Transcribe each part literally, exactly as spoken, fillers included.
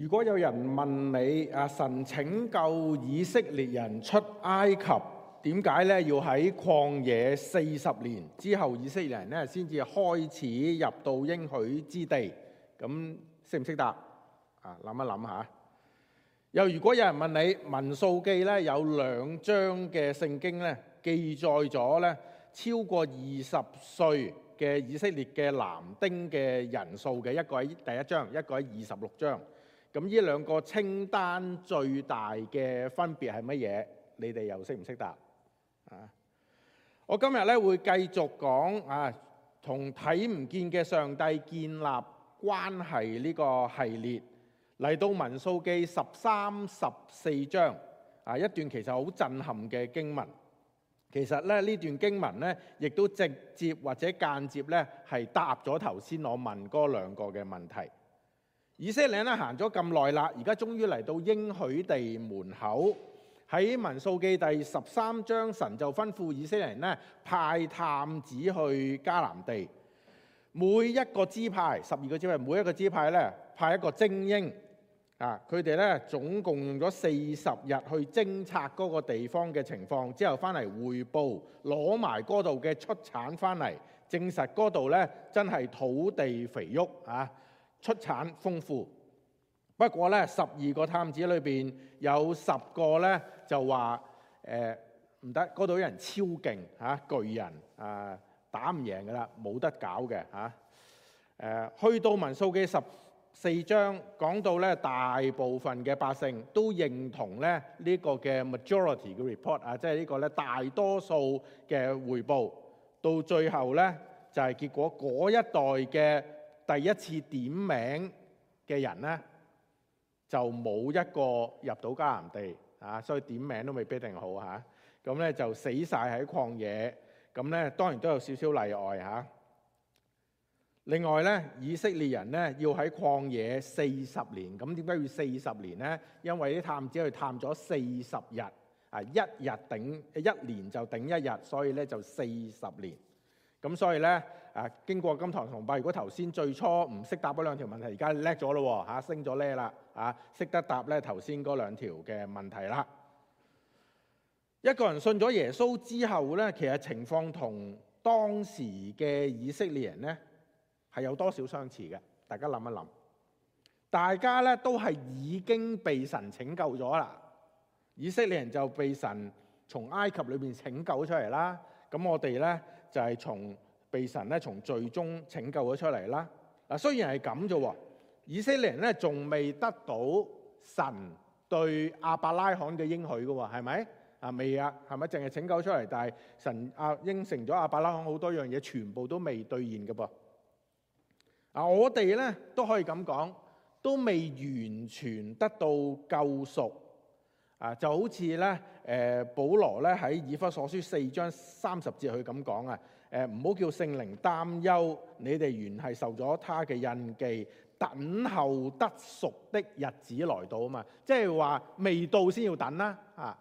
如果有人問你啊，神拯救以色列人出埃及，點解咧要喺曠野四十年之後，以色列人咧先至開始入到應許之地？咁識唔識答？啊，諗一諗下。又如果有人問你，民數記咧有兩章嘅聖經咧，記載咗咧超過二十歲嘅以色列嘅男丁嘅人數嘅，一個喺第一章，一個喺二十六章。咁呢兩個清單最大嘅分別係乜嘢？你哋又識唔識答？啊！我今日咧會繼續講啊，同睇唔見嘅上帝建立關係呢個系列，嚟到民數記十三、十四章啊，一段其實好震撼嘅經文。其實咧呢段經文咧，亦都直接或者間接咧係答咗頭先我問嗰兩個嘅問題。以色列咧行咗咁耐啦，而家終於嚟到應許地門口。喺民數記第十三章，神就吩咐以色列人咧派探子去迦南地。每一個支派，十二個支派，每一個支派咧派一個精英啊，佢哋咧總共用咗四十日去偵察嗰個地方嘅情況，之後翻嚟匯報，攞埋嗰度嘅出產翻嚟，證實嗰度咧真係土地肥沃啊！出產豐富，不過咧十二個探子裏邊有十個咧就話誒唔得，嗰度有人超勁嚇、啊，巨人啊打唔贏噶啦，冇得搞嘅嚇。誒、啊、去到民數記十四章講到咧，大部分嘅百姓都認同咧呢、這個嘅 majority 嘅 report 啊，即係呢個咧大多數嘅彙報。到最後咧就係、是、結果嗰一代嘅第一次點名嘅人咧，就冇一個入到迦南地啊，所以點名都未必定好嚇。咁、啊、咧就死晒喺曠野，咁咧當然都有少少例外嚇、啊。另外咧，以色列人咧要喺曠野四十年，咁點解要四十年咧？因為啲探子去探咗四十日啊，一日頂一年就頂一日，所以咧就四十年。咁所以咧，啊經過今堂崇拜，如果頭先最初唔識答嗰兩條問題，而家叻咗咯喎，嚇升咗叻啦，啊識得答咧頭先嗰兩條嘅問題啦。一個人信咗耶穌之後咧，其實情況同當時嘅以色列人咧係有多少相似嘅？大家諗一諗，大家咧都係已經被神拯救咗啦。以色列人就被神從埃及裏邊拯救出嚟啦。咁我哋咧就係從被神咧從罪中拯救咗出嚟啦。嗱，雖然係咁啫喎，以色列人咧仲未得到神對亞伯拉罕嘅應許嘅喎，係咪啊？未啊，係咪？淨係拯救出嚟，但係神啊應承咗亞伯拉罕好多樣嘢，全部都未兌現嘅噃。啊，我哋咧都可以咁講，都未完全得到救贖。啊，就好似咧，誒保羅咧喺以弗所書四章三十節佢咁講啊，誒唔好叫聖靈擔憂，你哋原係受咗他嘅印記，等候得贖的日子來到啊嘛，即係話未到先要等啦啊。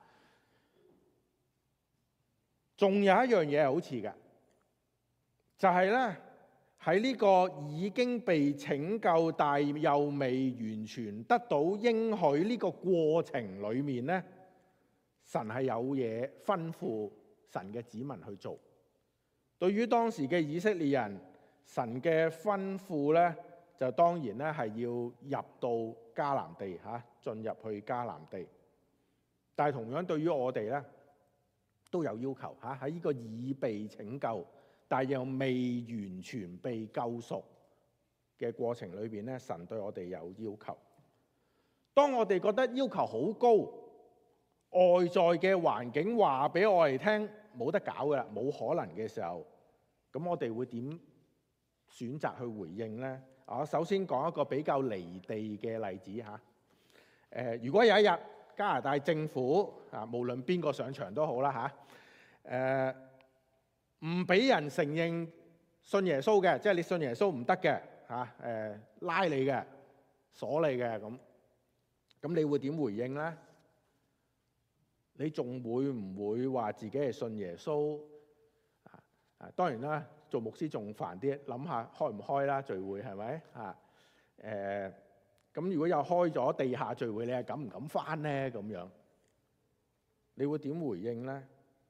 仲有一樣嘢係好似嘅，就係咧喺呢個已經被拯救但又未完全得到應許呢個過程裏面咧，神係有嘢吩咐神嘅子民去做。對於當時嘅以色列人，神嘅吩咐咧就當然咧係要入到迦南地嚇，進入去迦南地。但係同樣對於我哋咧都有要求嚇，喺呢個已被拯救但又未完全被救贖嘅過程裏邊咧，神對我哋有要求。當我哋覺得要求好高，外在嘅環境話俾我哋聽冇得搞噶啦，冇可能嘅時候，咁我哋會點選擇去回應呢？我首先講一個比較離地嘅例子嚇。誒，如果有一日加拿大政府啊，無論邊個上場都好啦嚇，誒，唔俾人承認信耶穌嘅，即係你信耶穌唔得嘅嚇，誒拉你嘅，鎖你嘅咁，咁你會點回應咧？你仲會唔會話自己係信耶穌？啊啊，當然啦，做牧師仲煩啲，諗下開唔開啦聚會係咪啊？誒， 咁如果有開咗地下聚會，你係敢唔敢返呢？咁樣你會點回應呢？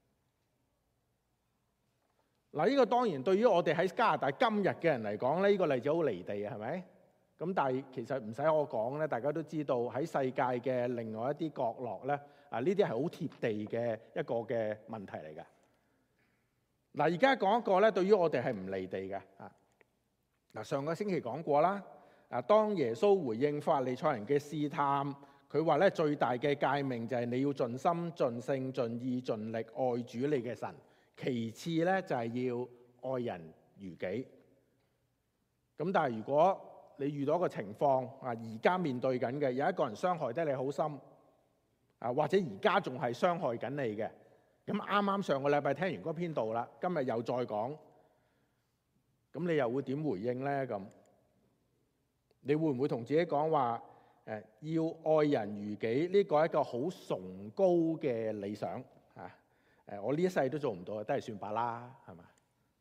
嗱，呢個當然對於我哋喺加拿大今日嘅人嚟講咧，呢個例子好離地啊，係咪？咁但係其實唔使我講咧，大家都知道喺世界嘅另外一啲角落咧，啊呢啲係好貼地嘅一個嘅問題嚟㗎。嗱，而家講一個咧，對於我哋係唔離地嘅啊。嗱，上個星期講過啦，啊當耶穌回應法利賽人嘅試探，佢話咧最大嘅誡命就係你要盡心、盡性、盡意、盡力愛主你嘅神。其次咧就係要愛人如己。咁但係如果你遇到一個情況啊，而家面對緊嘅有一個人傷害得你好深啊，或者而家仲係傷害緊你嘅，咁啱啱上個禮拜聽完嗰篇道啦，今日又再講，咁你又會點回應呢？咁你會唔會同自己講話誒要愛人如己？呢個係一個好崇高嘅理想啊！誒，我呢一世都做唔到，都係算罷啦，係嘛？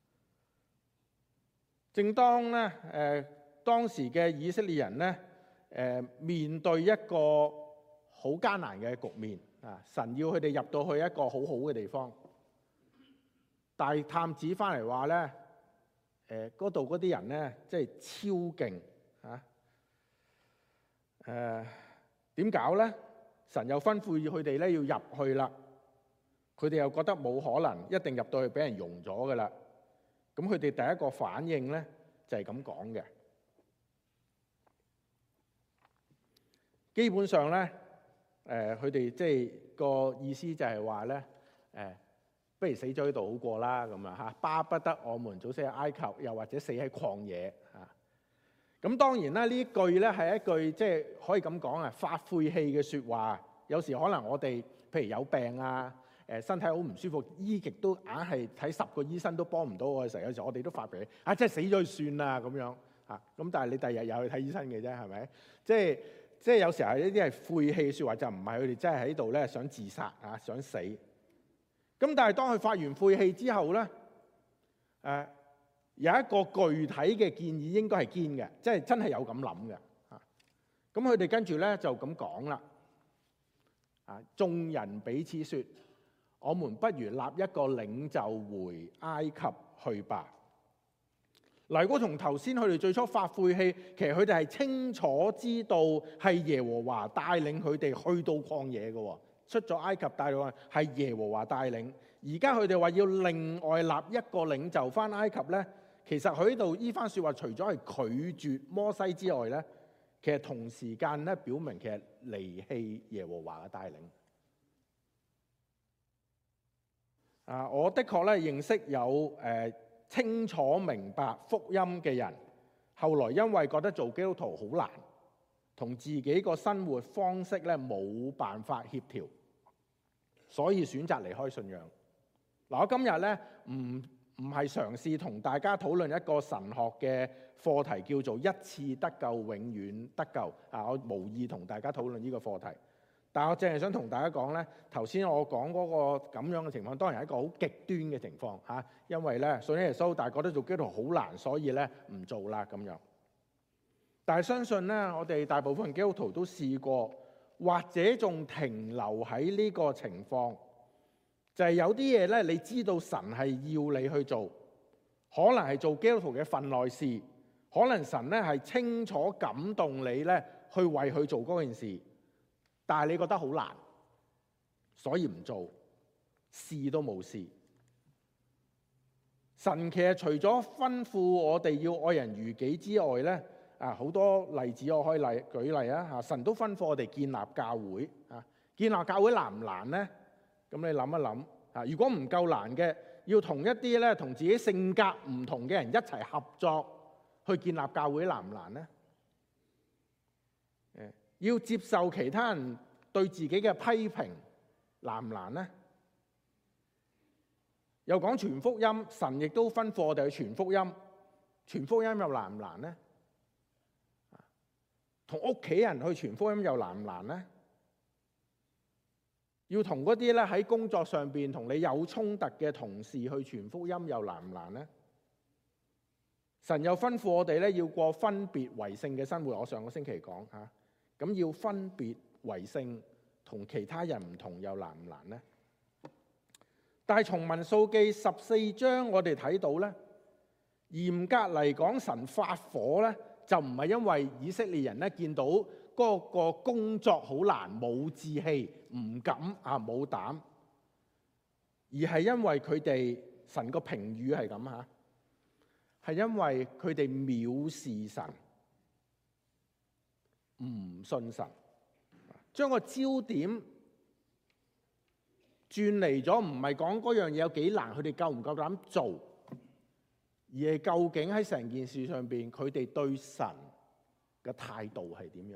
正當咧，誒、呃、當時嘅以色列人咧，誒、呃、面對一個好艱難嘅局面啊，神要佢哋入到去一個好好嘅地方，大探子翻嚟話咧，誒嗰度嗰啲人咧，即係超勁啊！誒點搞咧？神又吩咐佢哋咧要入去啦。佢哋又覺得冇可能，一定入到去俾人溶咗噶啦。咁佢哋第一個反應咧就係咁講嘅。基本上咧，誒佢哋即係個意思就係話咧，誒、呃、不如死咗喺度好過啦咁啊嚇，巴不得我們早死喺埃及，又或者死喺曠野啊。咁當然啦，呢一句咧係一句即係可以咁講啊，發晦氣嘅説話。有時可能我哋譬如有病啊。誒身體好唔舒服，醫極都硬係睇十個醫生都幫唔到我嘅時候，有時我哋都發脾氣，啊即係死咗就算啦咁樣嚇。咁但係你第日又去睇醫生嘅啫，係咪？即係即係有時候呢啲係晦氣説話，就唔係佢哋真係喺度咧想自殺啊，想死。咁但係當佢發完晦氣之後咧，誒、呃、有一個具體嘅建議應該係堅嘅，即係真係有咁諗嘅嚇。咁佢哋跟住咧就咁講啦，啊眾人彼此説。我們不如立一個領袖回埃及去吧。嗱，如果同頭先佢哋最初發晦氣，其實佢哋係清楚知道係耶和華帶領佢哋去到曠野嘅，出咗埃及帶領係耶和華帶領。而家佢哋話要另外立一個領袖翻埃及咧，其實佢喺度呢番説話，除咗係拒絕摩西之外咧，其實同時間咧表明其實離棄耶和華嘅帶領。啊！我的確咧認識有誒、呃、清楚明白福音嘅人，後來因為覺得做基督徒好難，同自己個生活方式咧冇辦法協調，所以選擇離開信仰。嗱、啊，我今日咧唔唔係嘗試同大家討論一個神學嘅課題，叫做一次得救，永遠得救。啊，我無意同大家討論呢個課題。但係我淨係想同大家講咧，頭先我講嗰個咁樣嘅情況，當然係一個好極端嘅情況嚇，因為咧信耶穌，但係覺得做基督徒好難，所以咧唔做啦咁樣。但係相信咧，我哋大部分基督徒都試過，或者仲停留喺呢個情況，就係有啲嘢咧，你知道神係要你去做，可能係做基督徒嘅份內事，可能神咧係清楚感動你咧去為佢做嗰件事。但係你覺得好難，所以唔做，試都冇試。神其實除咗吩咐我哋要愛人如己之外咧，啊好多例子我可以例舉例啊嚇。神都吩咐我哋建立教會啊，建立教會難唔難咧？咁你諗一諗啊，如果唔夠難嘅，要同一啲咧同自己性格唔同嘅人一齊合作去建立教會難唔難咧？誒，要接受其他人對自己嘅批評難唔難呢？又講傳福音，神亦都吩咐我哋去傳福音，傳福音又難唔難呢？同屋企人去傳福音又難唔難呢？要同嗰啲咧喺工作上邊同你有衝突嘅同事去傳福音又難唔難呢？ 神又吩咐我哋咧要過分別為聖嘅生活。我上個星期講嚇，咁要分別為聖，同其他人唔同又難唔難呢？但係從民數記十四章我哋睇到咧，嚴格嚟講，神發火咧就唔係因為以色列人咧見到嗰個工作好難，冇志氣，唔敢啊，冇膽，而係因為佢哋，神個評語係咁嚇，係因為佢哋藐視神，唔信神，將個焦點轉嚟咗，唔係講嗰樣嘢有幾難，佢哋夠唔夠膽做，而係究竟喺成件事上邊，佢哋對神嘅態度係點樣？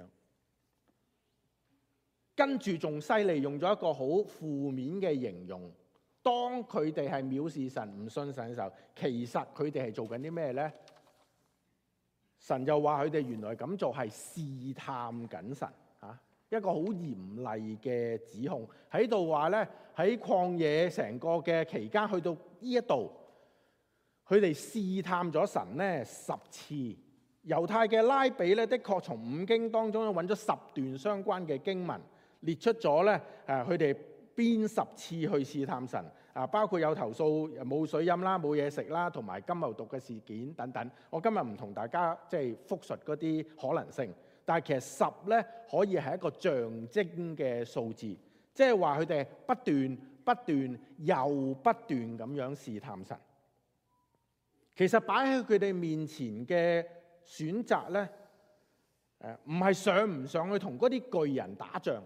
跟住仲犀利，用咗一個好負面嘅形容。當佢哋係藐視神、唔信神嘅時候，其實佢哋係做緊啲咩呢？神就話佢哋原來咁做係試探緊神，嚇一個好嚴厲嘅指控喺度話咧，喺曠野成個嘅期間，去到呢一度，佢哋試探咗神咧十次。猶太嘅拉比咧，的確從五經當中揾咗十段相關嘅經文，列出咗咧誒佢哋邊十次去試探神啊，包括有投訴冇水飲啦、冇嘢食啦，同埋金牛犢嘅事件等等。我今日唔同大家即係複述嗰啲可能性，但係其實十咧可以係一個象徵嘅數字，即係話佢哋不斷不斷又不斷咁樣試探神。其實擺喺佢哋面前嘅選擇咧，誒唔係上唔上去同嗰啲巨人打仗。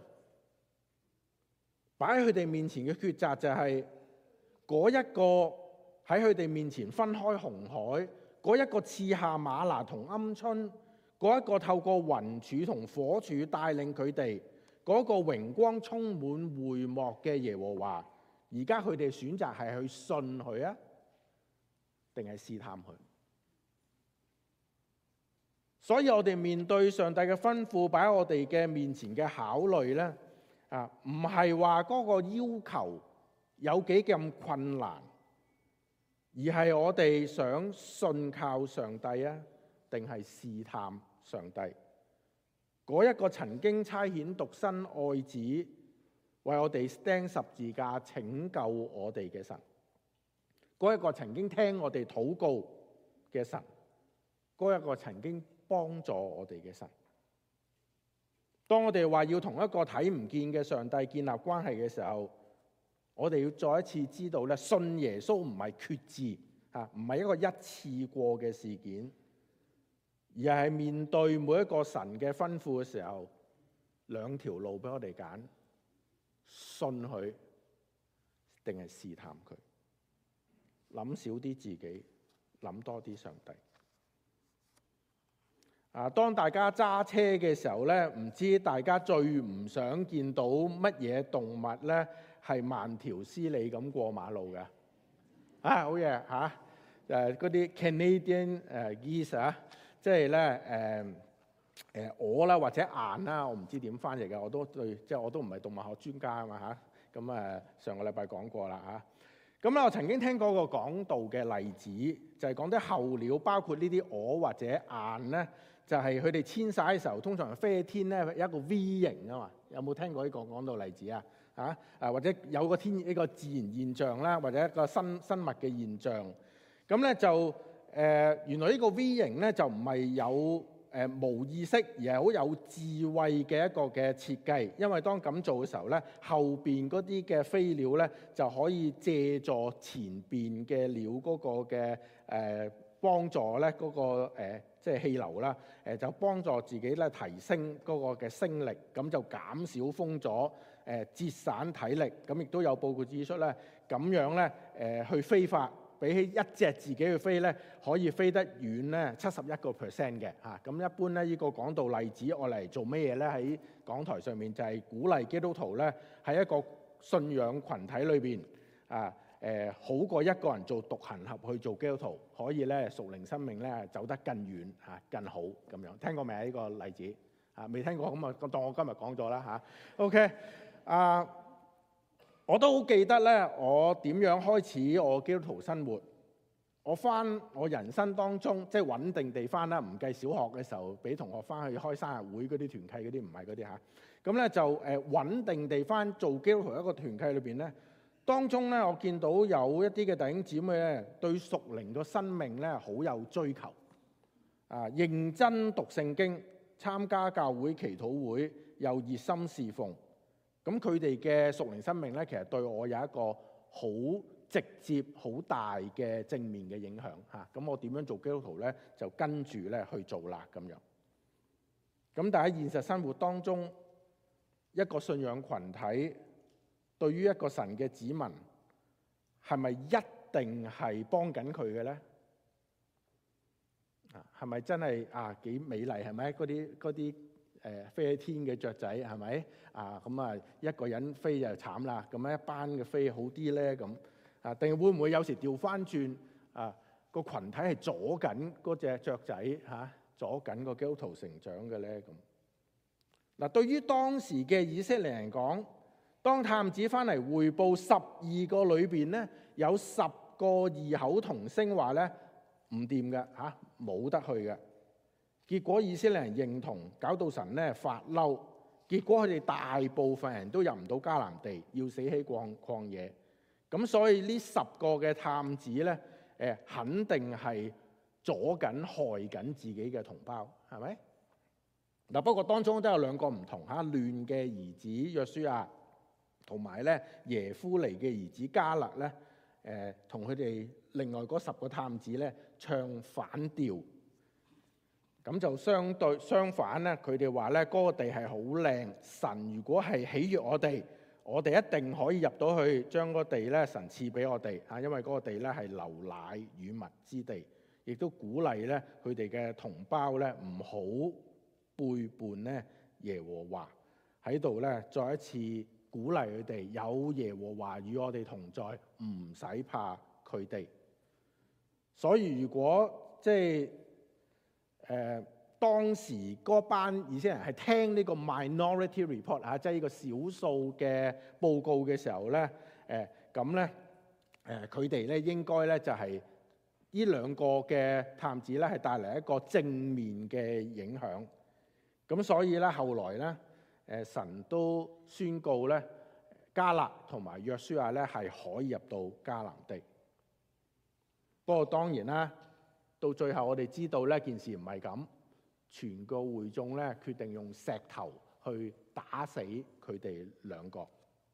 擺喺佢哋面前嘅抉擇就係嗰一個喺佢哋面前分開紅海，嗰一個賜下嗎哪同鵪鶉，嗰一個透過雲柱同火柱帶領佢哋，嗰個榮光充滿會幕嘅耶和華。而家佢哋選擇係去信佢啊，定係試探佢？所以我哋面對上帝嘅吩咐擺喺我哋嘅面前嘅考慮咧。啊，唔係話嗰個要求有幾咁困難，而係我哋想信靠上帝啊，定係試探上帝？嗰一個曾經差遣獨生愛子為我哋釘十字架拯救我哋嘅神，嗰一個曾經聽我哋禱告嘅神，嗰一個曾經幫助我哋嘅神。當我哋話要同一個睇唔見嘅上帝建立關係嘅時候，我哋要再一次知道咧，信耶穌唔係決志嚇，唔係一個一次過嘅事件，而係面對每一個神嘅吩咐嘅時候，兩條路俾我哋揀：信佢定係試探佢。諗少啲自己，諗多啲上帝。啊！當大家揸車嘅時候咧，唔知大家最唔想見到乜嘢動物咧，係慢條斯理咁過馬路嘅？啊，好嘢嚇！誒嗰啲 Canadian 誒 geese 啊，即係咧誒誒鵝啦，或者雁啦，我唔知點翻譯嘅，我都對，即係我都唔係動物學專家啊嘛嚇。咁誒上個禮拜講過啦嚇。咁咧，我曾經聽過個講道嘅例子，就係講啲候鳥，包括呢啲鵝或者雁咧。就係佢哋遷徙嘅時候，通常飛天咧有一個 V 型啊嘛。有冇聽過呢個講道例子啊？嚇啊，或者有個天呢個自然現象啦，或者一個生生物嘅現象。咁咧就誒、呃、原來呢個 V 型咧就唔係有誒、呃、無意識，而係好有智慧嘅一個嘅設計。因為當咁做嘅時候咧，後邊嗰啲嘅飛鳥咧就可以借助前邊嘅鳥嗰個嘅誒、呃、幫助咧嗰、嗰個、呃即係氣流啦，誒就幫助自己咧提升嗰個嘅升力，咁就減少風阻，誒節省體力。咁亦都有報告指出咧，咁樣咧誒去飛法，比起一隻自己去飛咧，可以飛得遠咧七十一個 percent 嘅嚇。咁一般咧呢個講道例子，我嚟做咩嘢咧？喺講台上面就係鼓勵基督徒咧喺一個信仰群體裏邊啊。誒、呃、好過一個人做獨行俠去做基督徒，可以咧屬靈生命咧走得更遠嚇、啊、更好咁樣。聽過未啊？呢個例子嚇未、啊、聽過咁啊？當我今日講咗啦嚇。OK 啊，我都好記得咧，我點樣開始我基督徒生活我翻我人生當中即係穩定地翻啦，唔計小學嘅時候俾同學翻去開生日會嗰啲團契嗰啲，唔係嗰啲嚇。咁咧就誒穩定地翻做基督徒一個團契裏邊咧，當中咧我見到有一啲嘅弟兄姊妹咧對屬靈嘅生命咧好有追求，啊認真讀聖經，參加教會祈禱會，又熱心侍奉。咁佢哋嘅屬靈生命咧，其實對我有一個好直接好大嘅正面嘅影響嚇，咁我點樣做基督徒咧？就跟住咧去做啦咁樣。咁但喺現實生活當中，一個信仰群體對於一個神嘅子民，係咪一定係幫緊佢嘅咧？啊，係咪真係啊幾美麗？係咪嗰啲嗰啲誒飛喺天嘅雀仔係咪啊？咁啊一個人飛就慘啦，咁一班嘅飛好啲咧咁。啊，定會唔會有時調翻轉啊？個群體係阻緊嗰隻雀仔嚇，阻緊個基督徒成長嘅咧咁。嗱，對於當時嘅以色列人講，當探子翻嚟彙報十二個裏邊咧，有十個異口同聲話咧唔掂嘅嚇，冇得去嘅。結果以色列人認同，搞到神咧發嬲。結果佢哋大部分人都入唔到迦南地，要死喺曠曠野。咁所以呢十個嘅探子咧，誒肯定係阻緊害緊自己嘅同胞，係咪？嗱，不過當中都有兩個唔同嚇，亂嘅兒子約書亞同埋咧耶夫尼嘅兒子迦勒咧，誒同佢哋另外嗰十個探子咧唱反調。咁就相對相反咧，佢哋話咧嗰個地係好靚，神如果係喜悅我哋，我哋一定可以入到去，將嗰地咧神賜俾我哋嚇，因為嗰個地咧係流奶與蜜之地，亦都鼓勵咧佢哋嘅同胞咧唔好背叛咧耶和華，喺度咧再一次鼓勵佢哋有耶和華與我哋同在，唔使怕佢哋。所以如果即係誒當時嗰班以色列人係聽呢個 minority report 嚇，即係呢個少數嘅報告嘅時候咧，誒咁咧誒佢哋咧應該咧就係呢兩個嘅探子咧係帶嚟一個正面嘅影響。咁所以咧後來咧誒神都宣告咧迦勒同埋約書亞咧係可以入到迦南地。不過當然啦，到最後我哋知道呢件事唔係咁，全個會眾咧決定用石頭去打死佢哋兩個。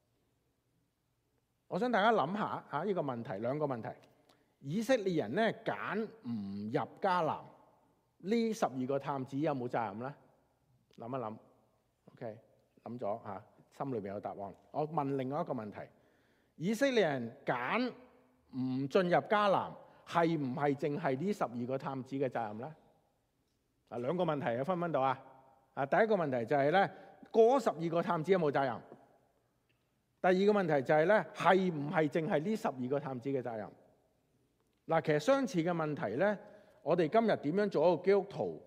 我想大家諗下嚇呢個問題，兩個問題。以色列人咧揀唔入迦南，呢十二個探子有冇責任咧？諗一諗 ，OK， 諗咗嚇，心裏邊有答案。我問另外一個問題：以色列人揀唔進入迦南，係唔係淨係呢十二個探子嘅責任咧？啊，兩個問題有分唔分到啊？啊，第一個問題就係咧，嗰十二個探子有冇責任？第二個問題就係咧，係唔係淨係呢十二個探子嘅責任？嗱，其實相似嘅問題咧，我哋今日點樣做一個基督徒？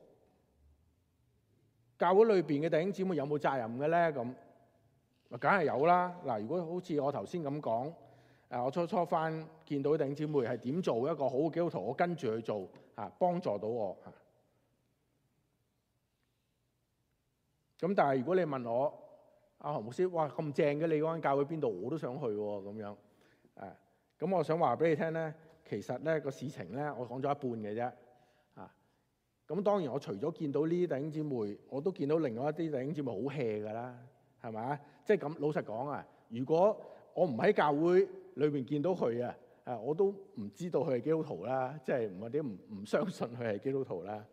教會裏邊嘅弟兄姊妹有冇責任嘅咧？咁啊，梗係有啦。嗱，如果好似我頭先咁講，誒，我初初翻見到弟兄姊妹係點做一個好嘅基督徒，我跟住去做嚇，幫助到我嚇。咁但係如果你問我，阿何牧師，哇咁正嘅，你嗰間教會邊度？我都想去喎，咁樣誒。咁我想話俾你聽咧，其實咧個事情咧，我講咗一半嘅啫。咁當然我除咗見到呢啲弟兄姊妹，我都見到另外一啲弟兄姊妹好 hea 㗎啦，係咪啊？即係咁老實講啊，如果我唔喺教會裏邊見到佢啊，誒我都唔知道佢係基督徒啦，即係或者唔唔相信佢係基督徒啦。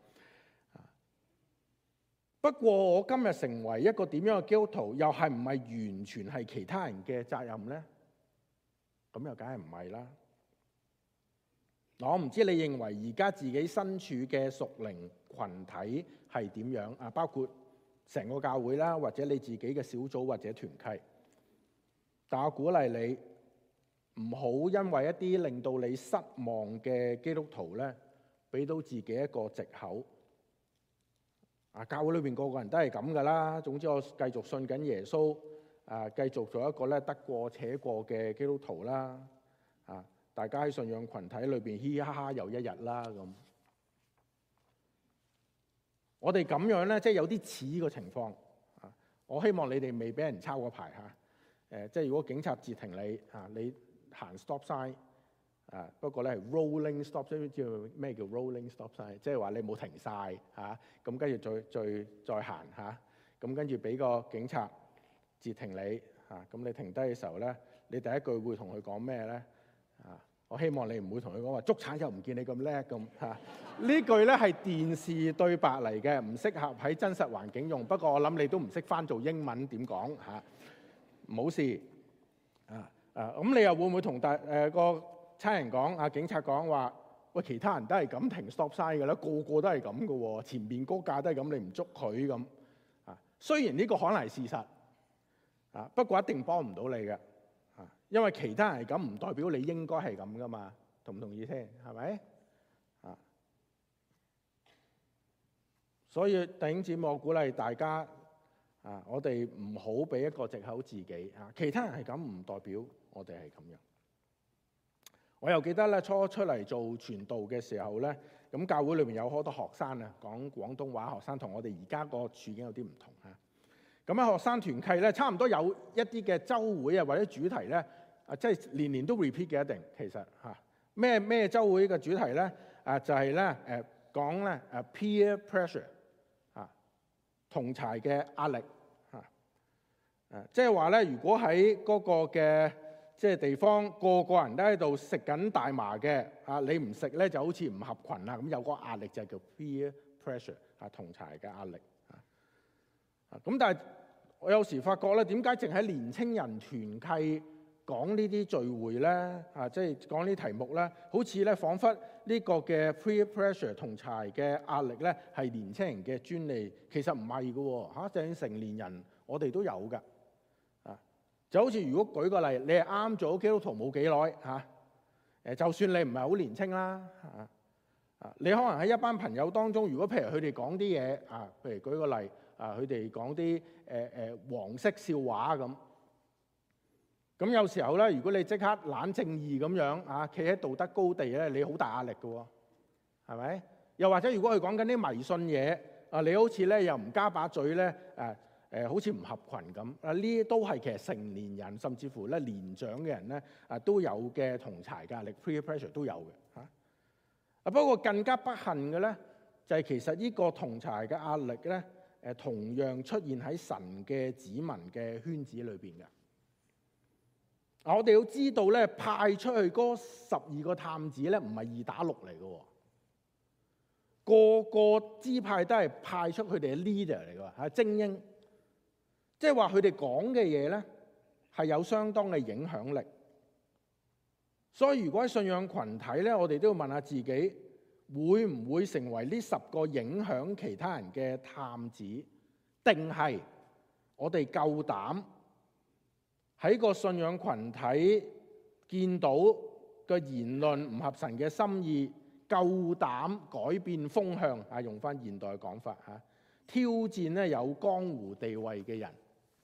不過我今日成為一個點樣嘅基督徒，又係唔係完全係其他人嘅責任咧？咁又梗係唔係啦。我唔知你認為而家自己身處嘅屬靈群體係點樣啊？包括成個教會啦，或者你自己嘅小組或者團契。但我鼓勵你唔好因為一啲令到你失望嘅基督徒咧，俾到自己一個藉口。啊，教會裏邊個個人都係咁噶啦。總之我繼續信緊耶穌，啊，繼續做一個咧得過且過嘅基督徒啦。啊。 大家喺信仰群體裏邊嘻嘻哈哈又一日啦咁。我哋咁樣咧，即係有啲似呢個情況啊！我希望你哋未俾人抄過牌嚇。誒，即係如果警察截停你啊，你行 stop sign 啊，不過咧係 rolling stop sign，知道咩叫 rolling stop sign？ 即係話你冇停晒嚇，咁跟住再再再行嚇，咁跟住俾個警察截停你嚇，咁你停低嘅時候咧，你第一句會同佢講咩咧？啊，我希望你唔會同佢講話捉賊又唔見你咁叻咁嚇。呢句咧係電視對白嚟嘅，唔適合喺真實環境用。不過我諗你都唔識翻做英文點講嚇，冇事啊啊！咁你又會唔會同大誒個差人講啊？警察講話喂，其他人都係咁停 stop sign 嘅啦，個個都係咁嘅喎，前面嗰架都係咁，你唔捉佢咁啊？雖然呢個可能係事實啊，不過一定幫唔到你嘅啊，因為其他人係咁，唔代表你應該係咁噶嘛，同唔同意先？係咪？所以弟兄姊妹，我鼓勵大家啊，我哋唔好俾一個藉口自己啊。其他人係咁，唔代表我哋係咁樣。我又記得咧，初出嚟做傳道嘅時候咧，咁教會裏面有好多學生啊，講廣東話學生，同我哋而家個處境有啲唔同嚇。咁喺學生團契咧，差唔多有一啲嘅週會啊，或者主題咧，啊，即係年年都 repeat 嘅一定。其實嚇咩咩週會嘅主題咧，啊就係咧誒講咧誒 peer pressure。同儕嘅壓力嚇，誒即係話咧，如果喺嗰個嘅即係地方，個個人都喺度食緊大麻嘅嚇，你唔食咧就好似唔合群啦，咁有個壓力就係叫 peer pressure 嚇，同儕嘅壓力嚇。咁但係我有時發覺咧，點解淨係年青人團契講呢啲聚會咧？啊，即係講呢啲題目咧，好似咧彷彿呢個嘅 peer pressure 同儕嘅壓力咧係年青人嘅專利，其實唔係嘅喎嚇，就算成年人我哋都有㗎啊！就好似如果舉個例，你係啱做基督徒冇幾耐嚇，誒就算你唔係好年青啦嚇啊，你可能喺一班朋友當中，如果譬如佢哋講啲嘢啊，譬如舉個例啊，佢哋講啲誒誒黃色笑話咁。咁有時候咧，如果你即刻懶正義咁樣啊，企喺道德高地咧，你好大壓力嘅喎，係咪？又或者如果佢講緊啲迷信嘢啊，你好似咧又唔加把嘴咧，誒誒，好似唔合群咁啊，呢啲都係其實成年人甚至乎咧年長嘅人咧啊都有嘅同儕壓力 peer pressure 都有嘅嚇。啊不過更加不幸嘅咧，就係其實呢個同儕嘅壓力咧，誒同樣出現喺神嘅子民嘅圈子裏邊嘅。我哋要知道咧，派出去嗰十二個探子咧，唔係二打六嚟嘅，個個支派都係派出佢哋嘅 leader 嚟嘅，係精英。即係話佢哋講嘅嘢咧，係有相當嘅影響力。所以如果喺信仰群體咧，我哋都要問下自己，會唔會成為呢十個影響其他人嘅探子，定係我哋夠膽喺個信仰群體見到個言論唔合神嘅心意，夠膽改變風向啊！用翻現代講法嚇，挑戰咧有江湖地位嘅人。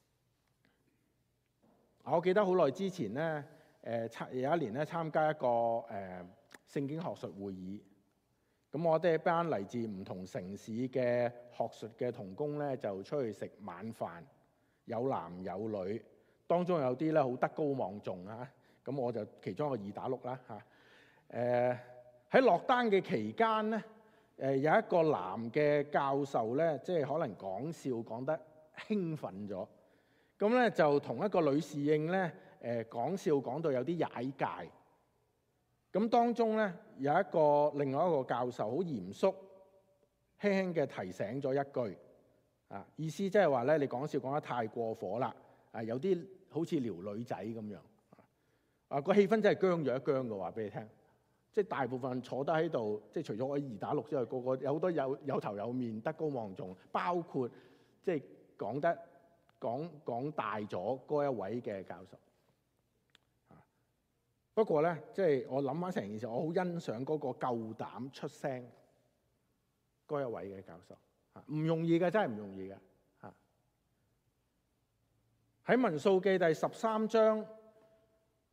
我記得好耐之前咧，誒有一年咧參加一個誒聖經學術會議，咁我哋一班嚟自唔同城市嘅學術嘅同工咧，就出去食晚飯，有男有女。當中有啲咧好德高望重啊，咁我就其中一個二打六啦嚇。誒喺落單嘅期間咧，誒有一個男嘅教授咧，即係可能講笑講得興奮咗，咁咧就同一個女侍應咧誒講笑講到有啲踩界。咁當中咧有一個另外一個教授好嚴肅，輕輕嘅提醒咗一句啊，意思即係話咧你講笑講得太過火啦。啊，有啲好似撩女仔咁樣，啊個氣氛真係僵咗一僵嘅，話俾你聽。即係大部分坐得喺度，即係除咗我二打六之外，個個有好多有有頭有面、德高望重，包括即係講得講講大咗嗰一位嘅教授。啊，不過咧，即係我諗翻成件事，我好欣賞嗰個夠膽出聲嗰一位嘅教授。啊，唔容易嘅，真係唔容易嘅。喺民數記第十三章，啲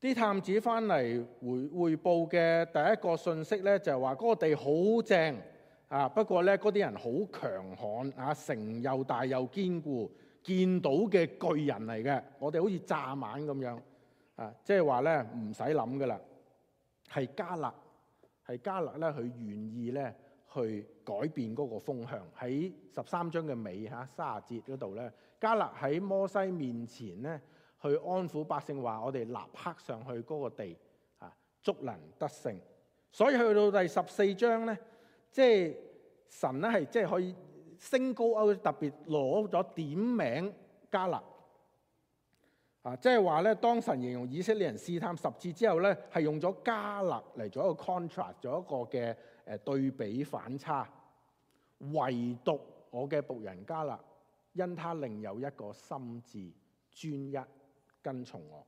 啲探子翻嚟回匯報嘅第一個信息咧，就係話嗰個地好正啊，不過咧嗰啲人好強悍啊，城又大又堅固，見到嘅巨人嚟嘅，我哋好似蚱蜢咁樣啊，即係話咧唔使諗噶啦，係迦勒，係迦勒咧，佢願意咧去改變嗰個風向。喺十三章嘅尾嚇卅節嗰度咧，迦勒喺摩西面前咧，去安撫百姓，話我哋立刻上去嗰個地啊，足能得勝。所以去到第十四章咧，即係神咧係即係可以升高歐，特別攞咗點名迦勒啊，即係話咧，當神形容以色列人試探十次之後咧，係用咗迦勒嚟做一個 contrast，做一個嘅誒對比反差。唯獨我嘅僕人迦勒，因他另有一個心志，專一跟從我。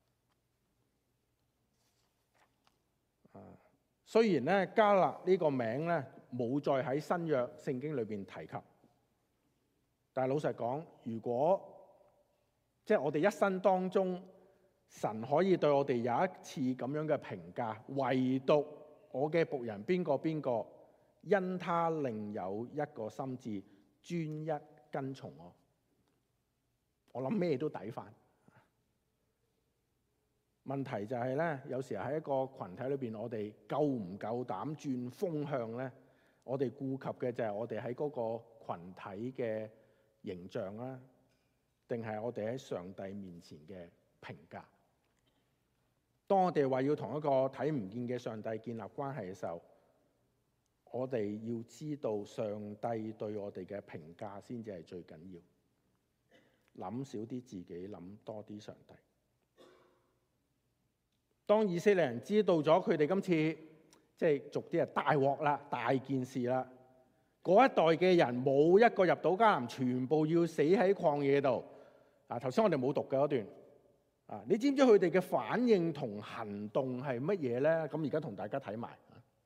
啊，雖然咧迦勒呢個名咧冇再喺新約聖經裏邊提及，但係老實講，如果即係我哋一生當中，神可以對我哋有一次咁樣嘅評價，唯獨我嘅僕人邊個邊個，因他另有一個心志，專一跟從我，我諗咩都抵翻。問題就係咧，有時喺一個群體裏邊，我哋夠唔夠膽轉風向咧？我哋顧及嘅就係我哋喺嗰個群體嘅形象啦，定係我哋喺上帝面前嘅評價？當我哋話要同一個睇唔見嘅上帝建立關係嘅時候，我哋要知道上帝對我哋嘅評價先至係最緊要。諗少啲自己，諗多啲上帝。當以色列人知道咗佢哋今次即係俗啲啊大鑊啦，大件事啦，嗰一代嘅人冇一個入到迦南，全部要死喺曠野度。啊，頭先我哋冇讀嘅嗰段啊，你知唔知佢哋嘅反應同行動係乜嘢咧？咁而家同大家睇埋。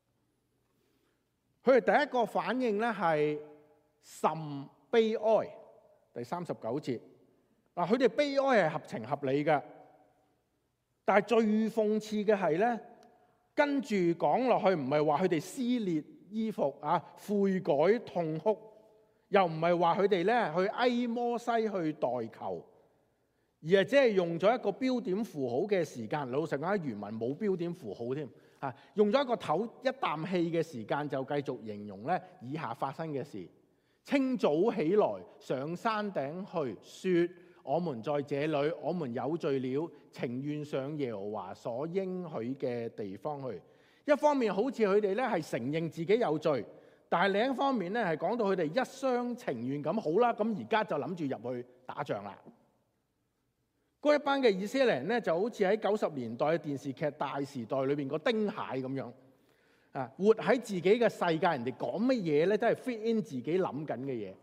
佢哋第一個反應咧係甚悲哀，第三十九節。嗱，佢哋悲哀係合情合理嘅。但係最諷刺嘅係咧，跟住講落去唔係話佢哋撕裂衣服啊、悔改痛哭，又唔係話佢哋咧去哀摩西去代求，而係只係用咗一個標點符號嘅時間。老實講，喺原文冇標點符號添啊，用咗一個唞一啖氣嘅時間就繼續形容咧以下發生嘅事。清早起來，上山頂去，說：我們在這裏，我們有罪了，情願上耶和華所應許嘅地方去。一方面好似佢哋咧係承認自己有罪，但係另一方面咧係講到佢哋一廂情願咁，好啦，咁而家就諗住入去打仗啦。嗰一班嘅以色列人咧就好似喺九十年代嘅電視劇《大時代》裏邊個丁蟹咁樣啊，活喺自己嘅世界，人哋講乜嘢咧都係 fit in 自己諗緊嘅嘢。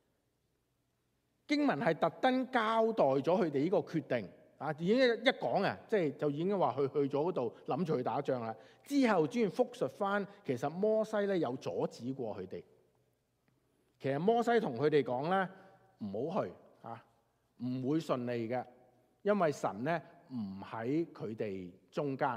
經文係特登交代咗佢哋呢個決定啊，已經一講啊，即係就已經話去去咗嗰度諗住去打仗啦。之後專門復述翻，其實摩西咧有阻止過佢哋。其實摩西同佢哋講咧，唔好去啊，唔會順利嘅，因為神咧唔喺佢哋中間。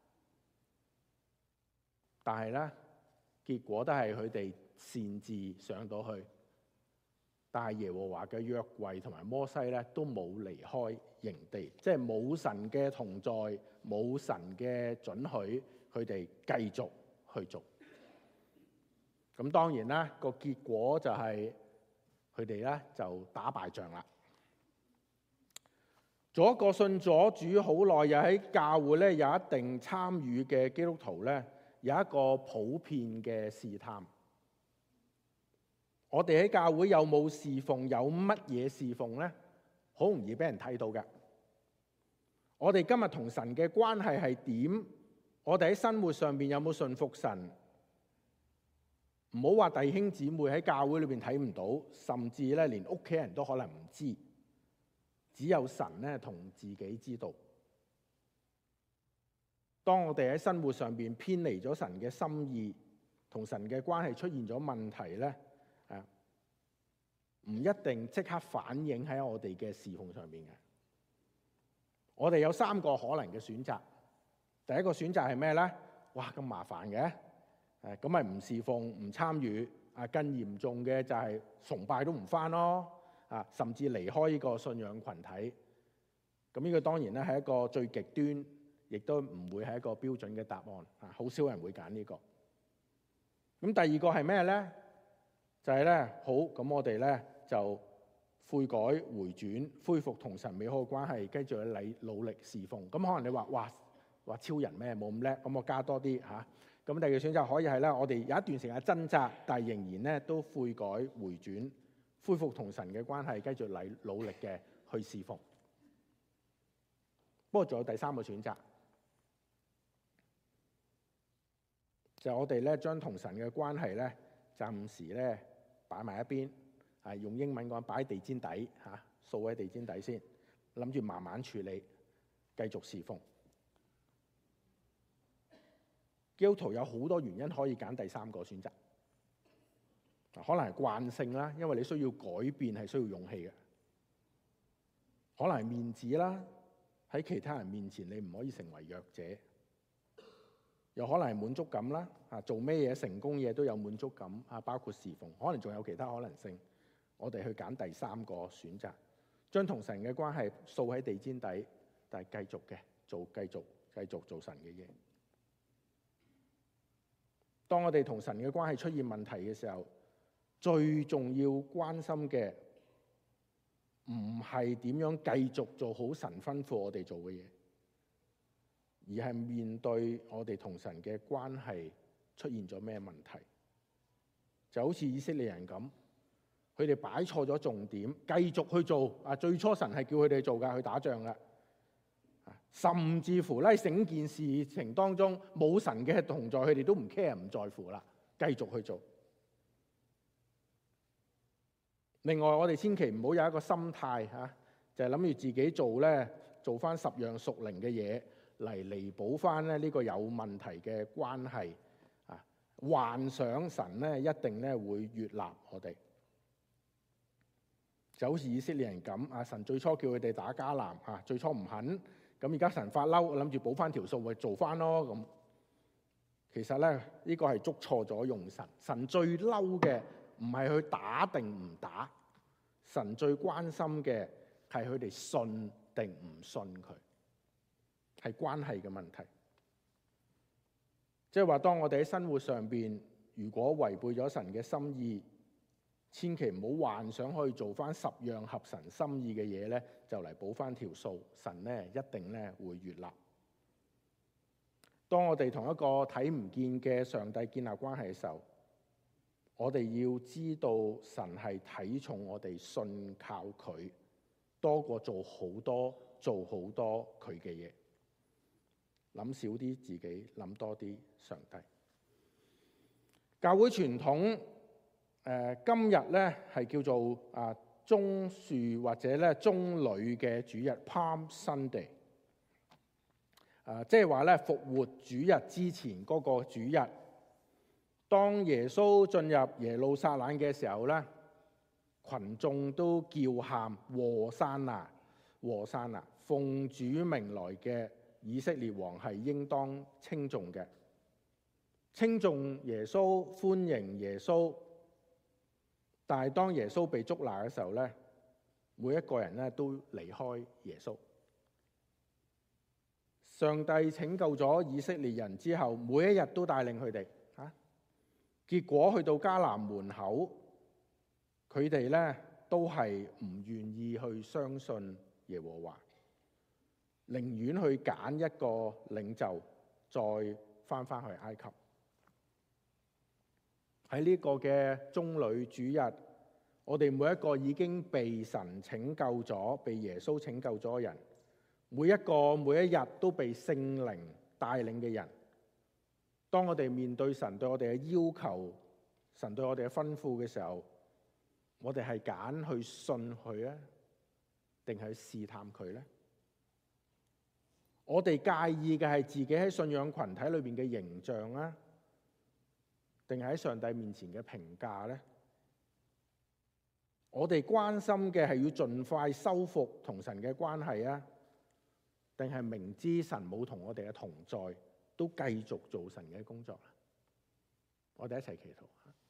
但係咧，結果都係佢哋擅自上到去。但係耶和華嘅約櫃同埋摩西咧都冇離開營地，即係冇神嘅同在，冇神嘅准許，佢哋繼續去做。咁當然啦，個結果就係佢哋咧就打敗仗啦。做一個信咗主好耐，又喺教會咧有一定參與嘅基督徒咧，有一個普遍嘅試探。我哋喺教會有冇侍奉，有乜嘢侍奉呢？好容易俾人睇到嘅。我哋今日同神嘅關係係點？我哋喺生活上邊有冇順服神？唔好話弟兄姊妹喺教會裏邊睇唔到，甚至咧連屋企人都可能唔知，只有神咧同自己知道。當我哋喺生活上邊偏離咗神嘅心意，同神嘅關係出現咗問題咧，誒，唔一定即刻反映喺我哋嘅侍奉上面嘅。 我哋有三個可能嘅選擇。第一個選擇係咩呢？哇，咁麻煩嘅，誒咁咪唔侍奉、唔參與。啊，更嚴重嘅就係崇拜都唔返咯，啊，甚至離開呢個信仰群體。咁呢個當然咧係一個最極端，亦都唔會係一個標準嘅答案。啊，好少人會揀呢個。咁第二個係咩呢？就係咧，好，咁我哋咧就悔改回轉，恢復同神美好嘅關係，繼續去努努力侍奉。咁可能你話哇話超人咩？冇咁叻，咁我加多啲嚇。咁第二個選擇可以係咧，我哋有一段時間掙扎，但係仍然咧都悔改回轉，恢復同神嘅關係，繼續努努力嘅去侍奉。不過仲有第三個選擇，就係我哋咧將同神嘅關係咧暫時咧擺埋一邊，係用英文講擺喺地氈底嚇，掃喺地氈底先，諗住慢慢處理，繼續侍奉。基督徒有好多原因可以揀第三個選擇，可能係慣性啦，因為你需要改變係需要勇氣嘅；可能係面子啦，喺其他人面前你唔可以成為弱者；又可能係滿足感啦，啊做咩嘢成功嘢都有滿足感啊，包括侍奉，可能仲有其他可能性。我哋去揀第三個選擇，將同神嘅關係掃喺地氈底，但係繼續嘅做，繼續繼續做神嘅嘢。當我哋同神嘅關係出現問題嘅時候，最重要關心嘅唔係點樣繼續做好神吩咐我哋做嘅嘢，而係面對我哋同神嘅關係出現咗咩問題。就好似以色列人咁，佢哋擺錯咗重點，繼續去做啊！最初神係叫佢哋做㗎，去打仗㗎。甚至乎咧，整件事情當中冇神嘅同在，佢哋都唔 care 唔在乎啦，繼續去做。另外，我哋千祈唔好有一個心態嚇，就係諗住自己做咧，做翻十樣屬靈嘅嘢嚟彌補翻咧呢個有問題嘅關係啊！幻想神咧一定咧會悅納我哋，就好似以色列人咁啊！神最初叫佢哋打迦南啊，最初唔肯。咁而家神發嬲，諗住補翻條數，咪做翻咯咁。其實咧，呢個係捉錯咗用神。神最嬲嘅唔係去打定唔打，神最關心嘅係佢哋信定唔信佢，係關係嘅問題。即係話，當我哋喺生活上邊，如果違背咗神嘅心意，千祈唔好幻想可以做翻十樣合神心意嘅嘢咧，就嚟補翻條數。神咧一定咧會悅納。當我哋同一個睇唔見嘅上帝建立關係嘅時候，我哋要知道神係睇重我哋信靠佢，多過做好多做好多佢嘅嘢。諗少啲自己，諗多啲上帝。教會傳統。誒、呃、今日咧係叫做啊棕樹或者咧棕櫚嘅主日 Palm Sunday， 啊即係話咧復活主日之前嗰個主日，當耶穌進入耶路撒冷嘅時候咧，群眾都叫喊和散那，和散那，奉主名來嘅以色列王係應當稱頌嘅，稱頌耶穌，歡迎耶穌。但係當耶穌被捉拿嘅時候咧，每一個人咧都離開耶穌。上帝拯救咗以色列人之後，每一日都帶領佢哋嚇。結果去到迦南門口，佢哋咧都係唔願意去相信耶和華，寧願去揀一個領袖，再翻返去埃及。喺呢個嘅棕櫚主日，我哋每一個已經被神拯救咗、被耶穌拯救咗嘅人，每一個每一日都被聖靈帶領嘅人，當我哋面對神對我哋嘅要求、神對我哋嘅吩咐嘅時候，我哋係揀去信佢啊，定係試探佢呢？我哋介意嘅係自己喺信仰群體裏邊嘅形象啊，定係喺上帝面前嘅評價呢？我哋關心嘅係要盡快修復同神嘅關係啊， 定係明知神冇同我哋嘅同在，都繼續做神嘅工作咧？我哋一齊祈禱。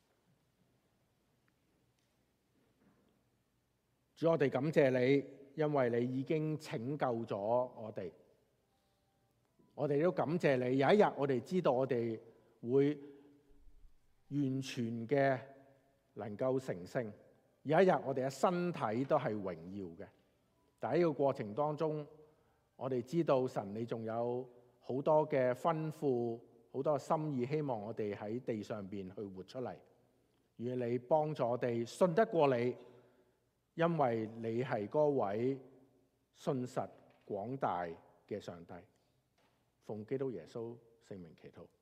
主，我哋感謝你，因為你已經拯救咗我哋。我哋都感謝你，有一日我哋知道我哋會完全嘅能夠成聖，有一日我哋嘅身體都係榮耀嘅。但喺呢個過程當中，我哋知道神你仲有好多嘅吩咐，好多嘅心意，希望我哋喺地上邊去活出嚟。願你幫助我哋信得過你，因為你係嗰位信實廣大嘅上帝。奉基督耶穌聖名祈禱。